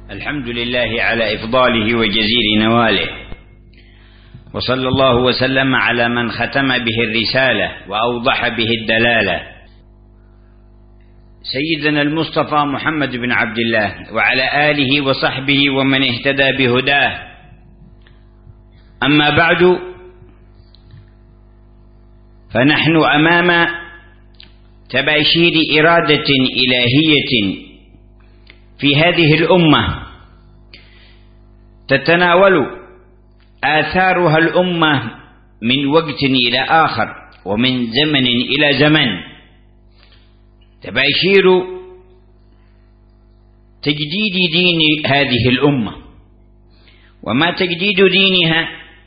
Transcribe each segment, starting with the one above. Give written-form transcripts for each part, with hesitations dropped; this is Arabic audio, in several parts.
الحمد لله على إفضاله وجزيل نواله، وصلى الله وسلم على من ختم به الرسالة وأوضح به الدلالة، سيدنا المصطفى محمد بن عبد الله وعلى آله وصحبه ومن اهتدى بهداه. أما بعد، فنحن أمام تباشير إرادة إلهية في هذه الأمة تتناول آثارها الأمة من وقت إلى آخر ومن زمن إلى زمن، تباشير تجديد دين هذه الأمة، وما تجديد دينها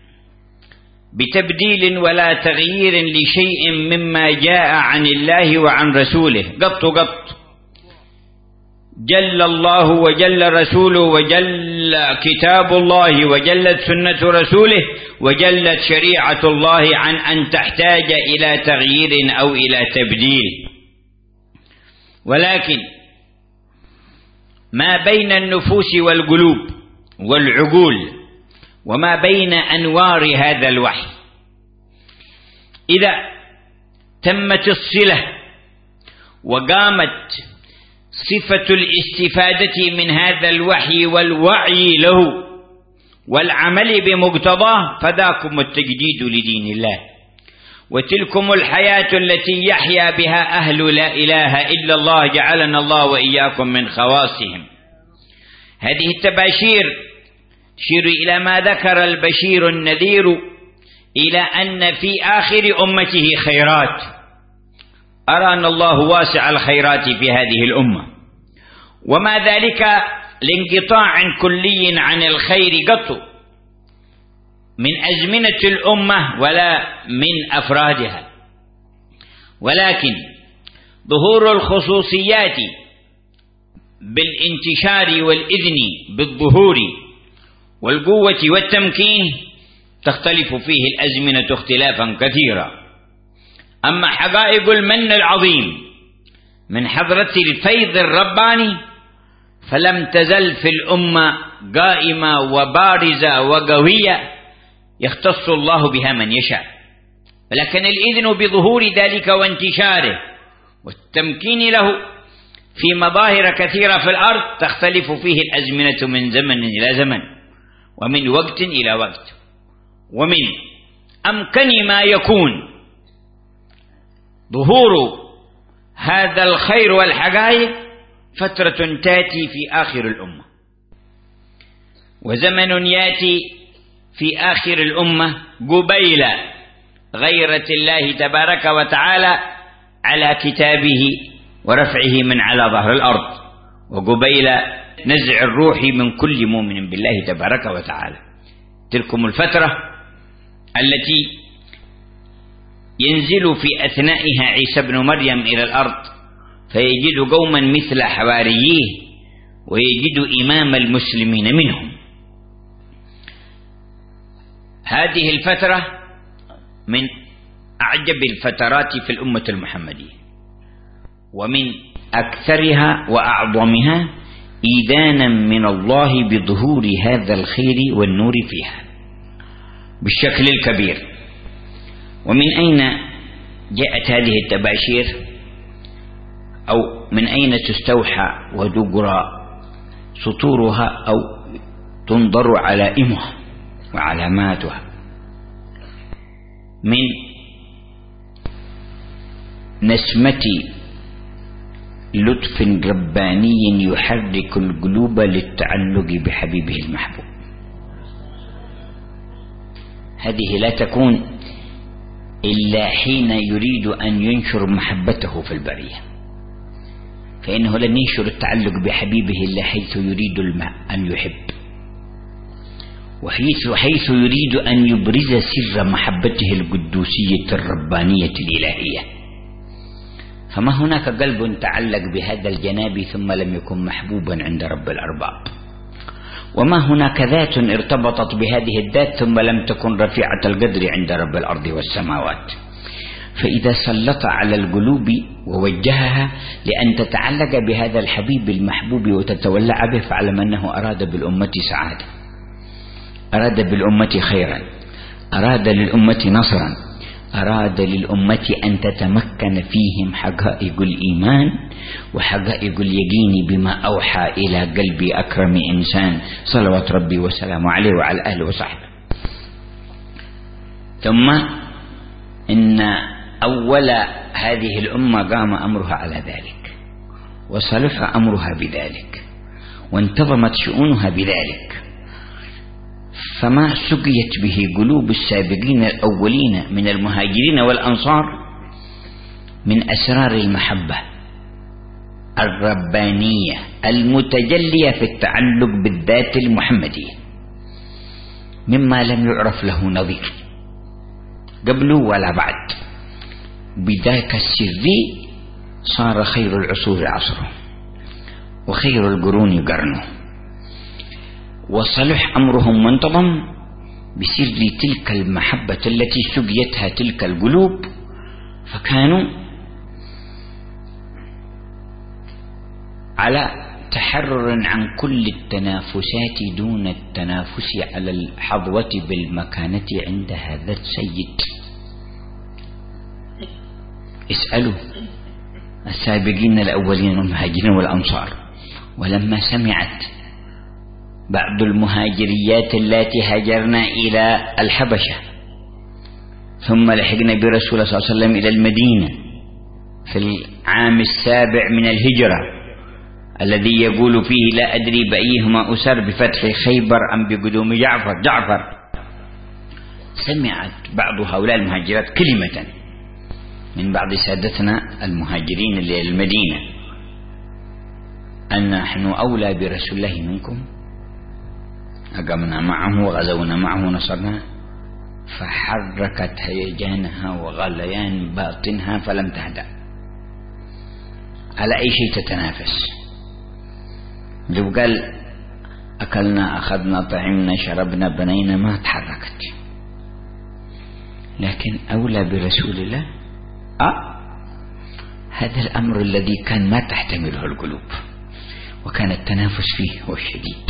بتبديل ولا تغيير لشيء مما جاء عن الله وعن رسوله، قط جل الله وجل رسوله وجل كتاب الله وجلت سنة رسوله وجلت شريعة الله عن أن تحتاج إلى تغيير أو إلى تبديل. ولكن ما بين النفوس والقلوب والعقول وما بين أنوار هذا الوحي، إذا تمت الصلة وقامت صفة الاستفادة من هذا الوحي والوعي له والعمل بمقتضاه، فذاكم التجديد لدين الله، وتلكم الحياة التي يحيا بها أهل لا إله إلا الله، جعلنا الله وإياكم من خواصهم. هذه التباشير تشير إلى ما ذكر البشير النذير، إلى أن في آخر أمته خيرات، أرانا الله واسع الخيرات في هذه الأمة، وما ذلك لانقطاع كلي عن الخير قط من أزمنة الأمة ولا من أفرادها، ولكن ظهور الخصوصيات بالانتشار والإذن بالظهور والقوة والتمكين تختلف فيه الأزمنة اختلافا كثيرا. أما حقائق المن العظيم من حضرة الفيض الرباني فلم تزل في الأمة قائمة وبارزة وقوية يختص الله بها من يشاء، ولكن الإذن بظهور ذلك وانتشاره والتمكين له في مظاهر كثيرة في الأرض تختلف فيه الأزمنة من زمن إلى زمن ومن وقت إلى وقت. ومن أمكن ما يكون ظهور هذا الخير والحقائق فترة تأتي في آخر الأمة، وزمن يأتي في آخر الأمة قبيل غيرة الله تبارك وتعالى على كتابه ورفعه من على ظهر الأرض، وقبيل نزع الروح من كل مؤمن بالله تبارك وتعالى. تلكم الفترة التي ينزل في أثنائها عيسى بن مريم إلى الأرض فيجد قوما مثل حواريه ويجد إمام المسلمين منهم. هذه الفترة من أعجب الفترات في الأمة المحمدية، ومن أكثرها وأعظمها إيذانا من الله بظهور هذا الخير والنور فيها بالشكل الكبير. ومن أين جاءت هذه التباشير، أو من أين تستوحى وتقرأ سطورها أو تنظر علائمها وعلاماتها؟ من نسمة لطف رباني يحرك القلوب للتعلق بحبيبه المحبوب. هذه لا تكون إلا حين يريد أن ينشر محبته في البرية، فإنه لن ينشر التعلق بحبيبه إلا حيث يريد الماء أن يحب، وحيث يريد أن يبرز سر محبته القدوسية الربانية الإلهية. فما هناك قلب تعلق بهذا الجناب ثم لم يكن محبوبا عند رب الأرباب، وما هناك ذات ارتبطت بهذه الذات ثم لم تكن رفيعة القدر عند رب الأرض والسماوات. فإذا سلط على القلوب ووجهها لأن تتعلق بهذا الحبيب المحبوب وتتولع به، فاعلم أنه أراد بالأمة سعادة، أراد بالأمة خيرا، أراد للأمة نصرا، أراد للأمة أن تتمكن فيهم حقائق الإيمان وحقائق اليقين بما أوحى إلى قلب أكرم إنسان صلوات ربي وسلامه عليه وعلى أهله وصحبه. ثم إن أول هذه الأمة قام أمرها على ذلك، وصلح أمرها بذلك، وانتظمت شؤونها بذلك، فما سقيت به قلوب السابقين الأولين من المهاجرين والأنصار من أسرار المحبة الربانية المتجلية في التعلق بالذات المحمدية مما لم يعرف له نظير قبل ولا بعد. بذاك السر صار خير العصور عصره، وخير القرون قرنه، وصلح أمرهم وانتظم بسر تلك المحبة التي سقيتها تلك القلوب، فكانوا على تحرر عن كل التنافسات دون التنافس على الحظوة بالمكانة عند هذا السيد. اسألوا السابقين الأولين من المهاجرين والأنصار، ولما سمعت بعض المهاجريات التي هاجرنا إلى الحبشة ثم لحقنا برسول الله صلى الله عليه وسلم إلى المدينة في العام 7 من الهجرة الذي يقول فيه لا أدري بأيهما أسر بفتح خيبر أم بقدوم جعفر، سمعت بعض هؤلاء المهاجرات كلمة من بعض سادتنا المهاجرين للمدينة أن نحن أولى برسول الله منكم، أقمنا معه وغزونا معه ونصرنا، فحركت هيجانها وغليان باطنها فلم تهدأ. على أي شيء تتنافس؟ لو قال أكلنا أخذنا طعمنا شربنا بنينا ما تحركت، لكن أولى برسول الله هذا الأمر الذي كان ما تحتمله القلوب، وكان التنافس فيه هو الشديد.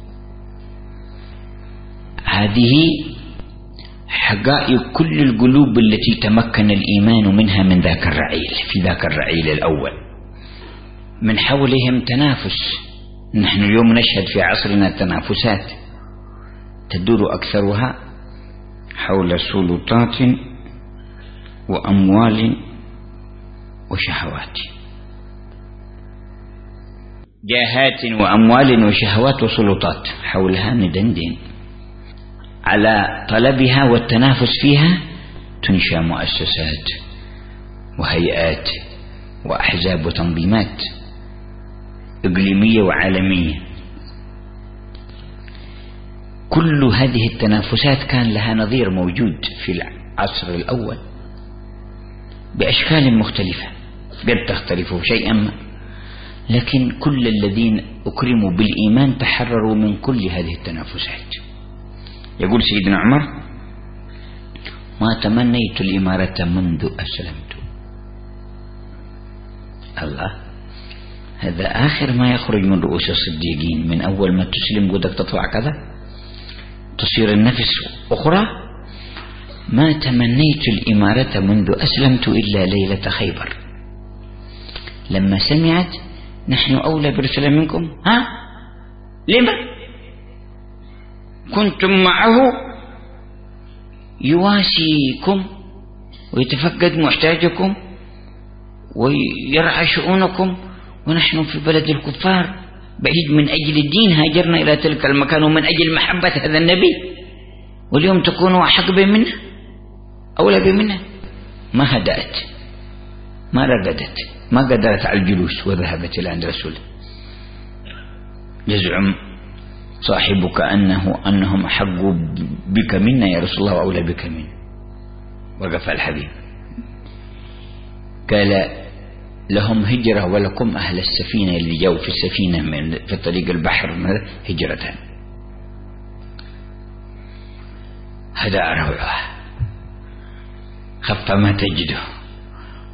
هذه حقائق كل القلوب التي تمكن الإيمان منها من ذاك الرعيل، في ذاك الرعيل الأول من حولهم تنافس. نحن اليوم نشهد في عصرنا تنافسات تدور أكثرها حول سلطات وأموال وشهوات، جاهات وأموال وشهوات وسلطات، حولها ندندن على طلبها والتنافس فيها. تنشأ مؤسسات وهيئات وأحزاب وتنظيمات إقليمية وعالمية. كل هذه التنافسات كان لها نظير موجود في العصر الأول بأشكال مختلفة قد تختلف شيئا ما، لكن كل الذين أكرموا بالإيمان تحرروا من كل هذه التنافسات. يقول سيدنا عمر ما تمنيت الإمارة منذ أسلمت. الله، هذا آخر ما يخرج من رؤوس الصديقين، من أول ما تسلم قدك تطلع كذا تصير النفس أخرى. ما تمنيت الإمارة منذ أسلمت إلا ليلة خيبر، لما سمعت نحن أولى برسول منكم. لما كنتم معه يواسيكم ويتفقد محتاجكم ويرعى شؤونكم، ونحن في بلد الكفار بعيد من أجل الدين هاجرنا إلى تلك المكان ومن أجل محبة هذا النبي، واليوم تكونوا أحق بمنه أولى بمنه. ما هدأت، ما رقدت، ما قدرت على الجلوس وذهبت إلى عند رسول. يزعم صاحبك أنهم أحق بك منا يا رسول الله وأولى بك منا. وقف الحبيب قال لهم هجرة ولكم أهل السفينة اللي جاوا في السفينة في طريق البحر هجرتان. هذا روعة، خف ما تجده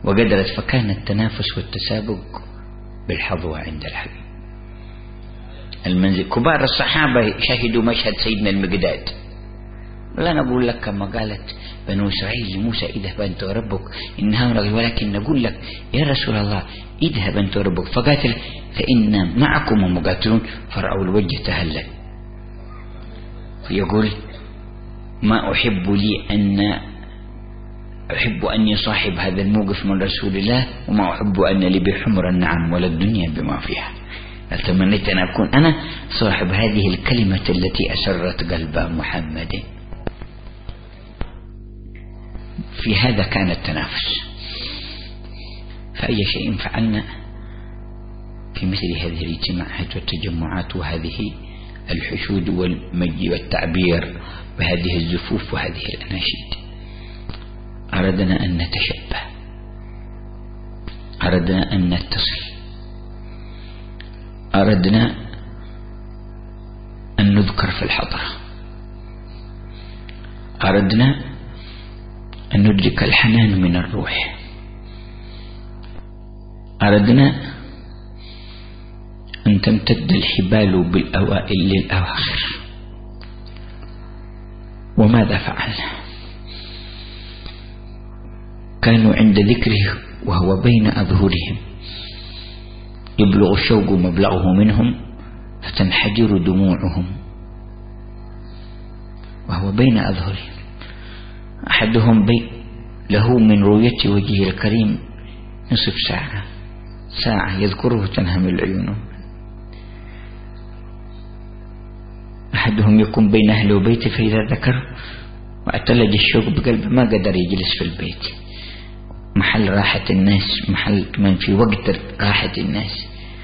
وقدرت، فكان التنافس والتسابق بالحظوة عند الحبيب. المنزل كبار الصحابة شهدوا مشهد سيدنا المقداد. لا نقول لك كما قالت بنو إسرائيل لموسى اذهب أنت وربك إنها رغي، ولكن نقول لك يا رسول الله اذهب أنت وربك فقاتل فإن معكم مقاتلون، فرأوا الوجه تهلل. فيقول ما أحب أني صاحب هذا الموقف من رسول الله، وما أحب أن لي بحمر النعم ولا الدنيا بما فيها. أتمنيت أن أكون أنا صاحب هذه الكلمة التي أسرت قلب محمد. في هذا كان التنافس. فأي شيء فعلنا في مثل هذه الاجتماعات والتجمعات وهذه الحشود والمجي والتعبير وهذه الزفوف وهذه الأناشيد، أردنا أن نتشبه، أردنا أن نتصل، أردنا أن نذكر في الحضرة، أردنا أن ندرك الحنان من الروح، أردنا أن تمتد الحبال بالأوائل للأواخر. وماذا فعلنا؟ كانوا عند ذكره وهو بين أظهرهم يبلغ الشوق مبلغه منهم فتنحدر دموعهم وهو بين أظهرهم. أحدهم له من رؤية وجهه الكريم نصف ساعة يذكره تنهمل عيونه. أحدهم يكون بين أهله وبيته فإذا ذكر وأتلج الشوق بقلبه ما قدر يجلس في البيت، محل راحة الناس، محل من في وقت راحة الناس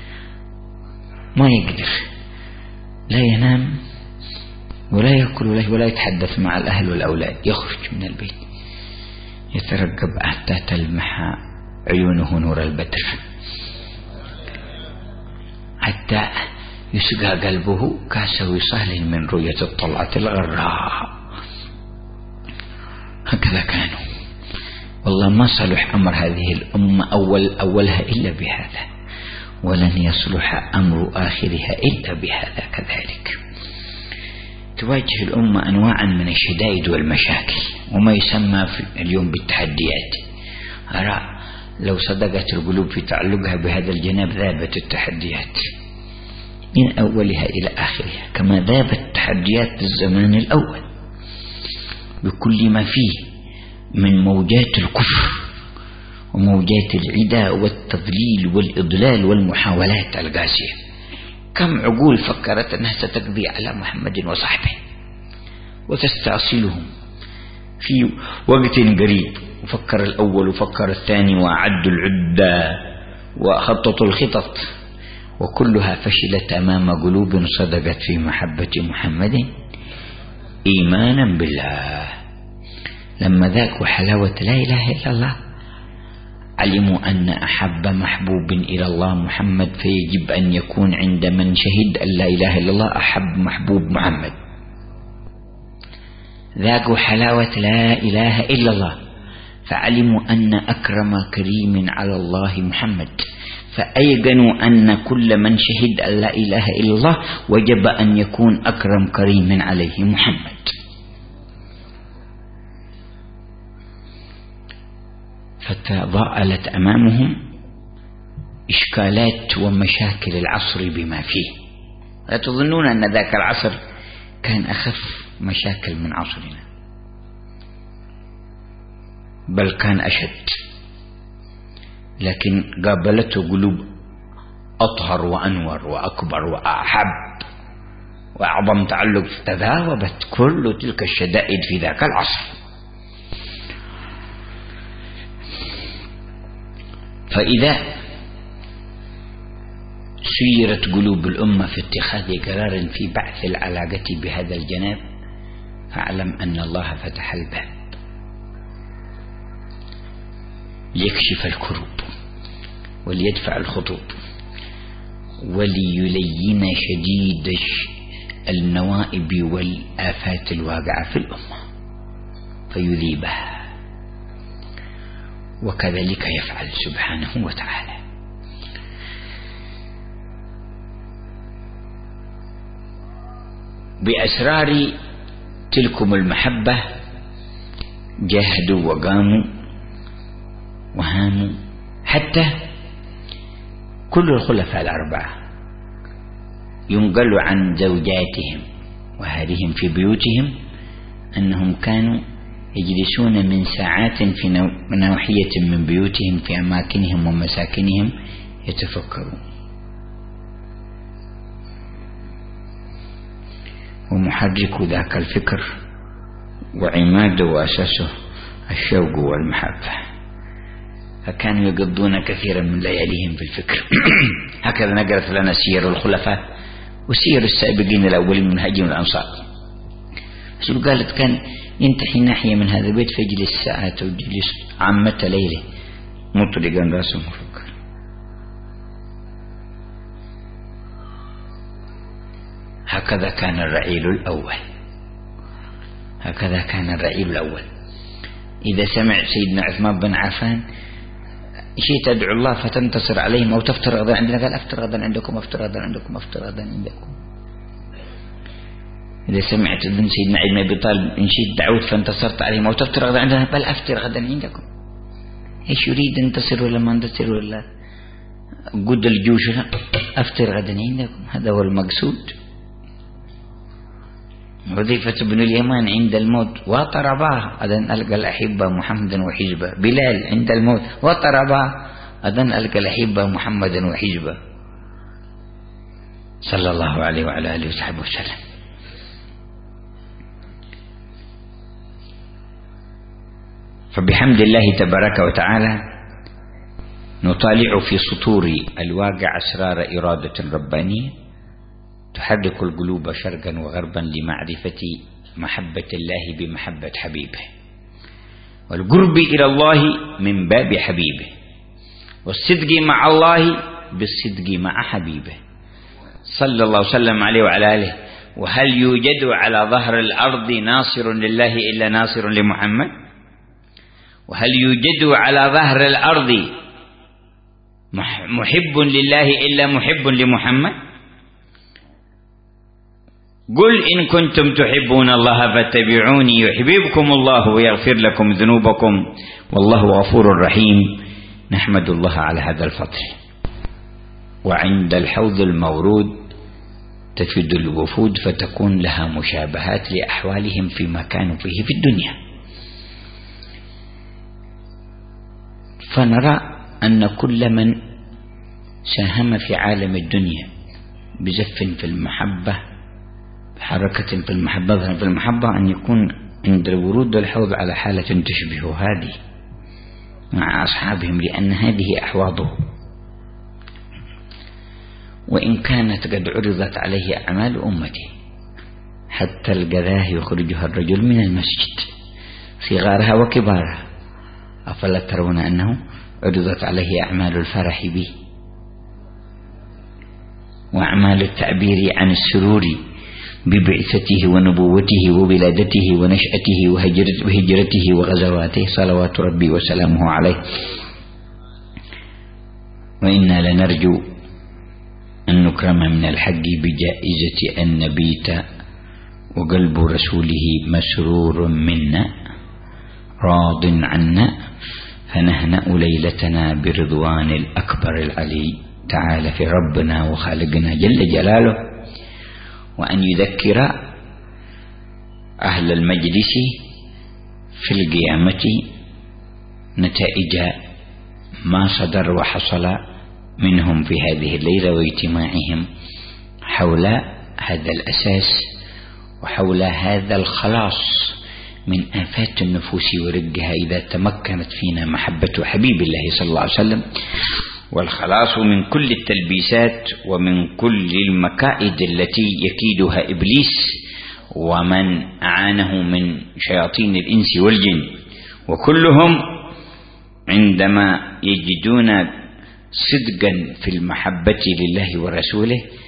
ما يقدر، لا ينام ولا يأكل ولا يتحدث مع الأهل والأولاد، يخرج من البيت يترقب حتى تلمح عيونه نور البدر، حتى يسقى قلبه كاس وصال من رؤية الطلعة الغراء. هكذا كانوا. والله ما صلح أمر هذه الأمة أولها إلا بهذا، ولن يصلح أمر آخرها إلا بهذا كذلك. تواجه الأمة أنواعا من الشدائد والمشاكل وما يسمى في اليوم بالتحديات. أرى لو صدقت القلوب في تعلقها بهذا الجناب ذابت التحديات من أولها إلى آخرها، كما ذابت تحديات الزمان الأول بكل ما فيه من موجات الكفر وموجات العداء والتضليل والإضلال والمحاولات القاسية. كم عقول فكرت أنها ستقضي على محمد وصحبه وتستأصلهم في وقت قريب، وفكر الأول وفكر الثاني وأعدوا العدة وخططوا الخطط، وكلها فشلت أمام قلوب صدقت في محبة محمد إيمانا بالله. لما ذاكوا حلاوة لا إله إلا الله علموا أن أحب محبوب إلى الله محمد، فيجب أن يكون عند من شهد أن لا إله إلا الله أحب محبوب محمد. ذاكوا حلاوة لا إله إلا الله فعلموا أن أكرم كريم على الله محمد، فأيقنوا أن كل من شهد أن لا إله إلا الله وجب أن يكون أكرم كريم عليه محمد. فتضاءلت أمامهم إشكالات ومشاكل العصر بما فيه. لا تظنون أن ذاك العصر كان أخف مشاكل من عصرنا، بل كان أشد، لكن قابلته قلوب أطهر وأنور وأكبر وأحب وأعظم تعلق، تذاوبت كل تلك الشدائد في ذاك العصر. فإذا سيرت قلوب الأمة في اتخاذ قرار في بعث العلاقة بهذا الجناب، فاعلم أن الله فتح الباب ليكشف الكروب وليدفع الخطوب وليلين شديد النوائب والآفات الواقعة في الأمة فيذيبها وكذلك يفعل سبحانه وتعالى. بأسرار تلكم المحبة جاهدوا وقاموا وهاموا، حتى كل الخلفاء الأربعة ينقل عن زوجاتهم وأهلهم في بيوتهم أنهم كانوا يجلسون من ساعات في ناحية من بيوتهم في أماكنهم ومساكنهم يتفكرون. ومحرك ذاك الفكر وعماده وأساسه الشوق والمحبة، فكانوا يقضون كثيرا من لياليهم في الفكر. هكذا نقرأت لنا سير الخلفاء وسير السابقين الأولين من المهاجرين والأنصار. قالت كان ينتحي ناحية من هذا البيت فيجلس ساعات ويجلس عامة ليله مطلقا رأسه مفكر. هكذا كان الرعيل الأول، هكذا كان الرعيل الأول. إذا سمع سيدنا عثمان بن عفان شيء تدعو الله فتنتصر عليهم أو تفتر غدا عندنا، قال أفتر غدا عندكم، أفتر غدا عندكم، أفتر غدا عندكم. إذا سمعت ابن سيدنا علي بن أبي طالب إن شئت دعوت فانتصرت عليهم أو تفتر غدا عندنا، بل أفتر غدا عندكم. إيش يريد انتصر ولا ما انتصر ولا قد الجيوش، أفتر غدا عندكم، هذا هو المقصود. حذيفة بن اليمان عند الموت وطرباه أذن ألقى الأحبة محمدا وحزبه. بلال عند الموت وطرباه أذن ألقى الأحبة محمدا وحزبه، صلى الله عليه وعلى آله وصحبه وسلم. فبحمد الله تبارك وتعالى نطالع في سطور الواقع أسرار إرادة ربانية تحرك القلوب شرقا وغربا لمعرفة محبة الله بمحبة حبيبه، والقرب إلى الله من باب حبيبه، والصدق مع الله بالصدق مع حبيبه صلى الله وسلم عليه وعلى آله. وهل يوجد على ظهر الأرض ناصر لله إلا ناصر لمحمد؟ وهل يوجد على ظهر الأرض محب لله إلا محب لمحمد؟ قل إن كنتم تحبون الله فاتبعوني يحببكم الله ويغفر لكم ذنوبكم والله غفور رحيم. نحمد الله على هذا الفضل. وعند الحوض المورود تفد الوفود فتكون لها مشابهات لأحوالهم فيما كانوا فيه في الدنيا، فنرى أن كل من ساهم في عالم الدنيا بزف في المحبة، حركة في المحبة، في المحبة أن يكون عند الورود والحوض على حالة تشبه هذه مع أصحابهم، لأن هذه أحواضه. وإن كانت قد عرضت عليه أعمال أمته حتى القذاه يخرجها الرجل من المسجد صغارها وكبارها، أفلا ترون أنه عرضت عليه أعمال الفرح به وأعمال التعبير عن السرور ببعثته ونبوته وولادته ونشأته وهجرته وغزواته صلوات ربي وسلامه عليه. وإنا لنرجو أن نكرم من الحق بجائزة أن نبيت وقلب رسوله مسرور منا راض عنا، فنهنأ ليلتنا برضوان الأكبر العلي تعالى في ربنا وخالقنا جل جلاله، وأن يذكر أهل المجلس في القيامة نتائج ما صدر وحصل منهم في هذه الليلة واجتماعهم حول هذا الأساس وحول هذا الخلاص من آفات النفوس ورقها إذا تمكنت فينا محبة حبيب الله صلى الله عليه وسلم، والخلاص من كل التلبيسات ومن كل المكائد التي يكيدها إبليس ومن أعانه من شياطين الإنس والجن. وكلهم عندما يجدون صدقا في المحبة لله ورسوله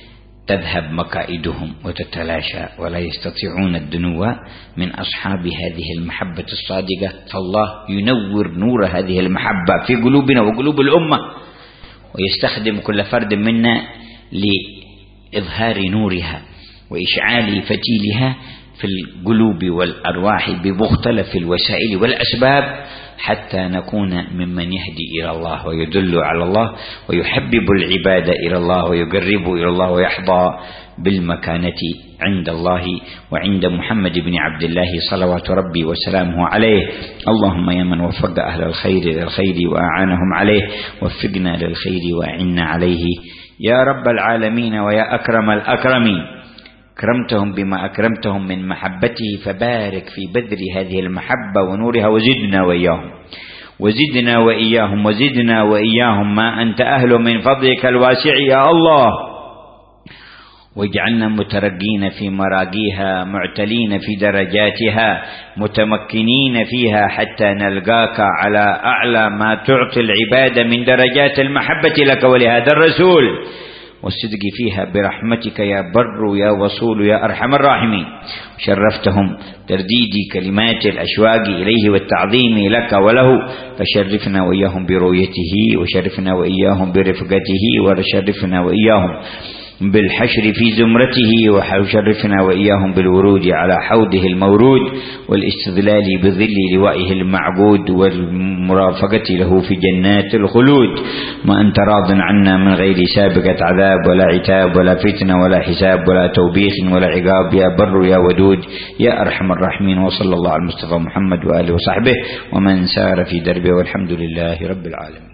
تذهب مكائدهم وتتلاشى، ولا يستطيعون الدنو من أصحاب هذه المحبة الصادقة. فالله ينور نور هذه المحبة في قلوبنا وقلوب الأمة، ويستخدم كل فرد منا لإظهار نورها وإشعال فتيلها في القلوب والأرواح بمختلف الوسائل والأسباب، حتى نكون ممن يهدي إلى الله ويدل على الله ويحبب العباد إلى الله ويقرب إلى الله ويحظى بالمكانة عند الله وعند محمد بن عبد الله صلوات ربي وسلامه عليه. اللهم يا من وفق أهل الخير للخير وأعانهم عليه، وفقنا للخير وأعنا عليه يا رب العالمين ويا أكرم الأكرمين. أكرمتهم بما أكرمتهم من محبته، فبارك في بدر هذه المحبة ونورها، وزدنا وإياهم وزدنا وإياهم وزدنا وإياهم ما أنت أهل من فضلك الواسع يا الله. واجعلنا مترقين في مراقيها، معتلين في درجاتها، متمكنين فيها حتى نلقاك على أعلى ما تعطي العباد من درجات المحبة لك ولهذا الرسول، والصدق فيها برحمتك يا بر يا وصول يا أرحم الراحمين. شرفتهم ترديد كلمات الأشواق إليه والتعظيم لك وله، فشرفنا وإياهم برؤيته، وشرفنا وإياهم برفقته، وشرفنا وإياهم بالحشر في زمرته، وشرفنا وإياهم بالورود على حوضه المورود، والاستظلال بظل لوائه المعبود، والمرافقة له في جنات الخلود. ما أنت راض عنا من غير سابقة عذاب ولا عتاب ولا فتنة ولا حساب ولا توبيخ ولا عقاب يا بر يا ودود يا أرحم الراحمين. وصلى الله على المصطفى محمد وآله وصحبه ومن سار في دربه، والحمد لله رب العالمين.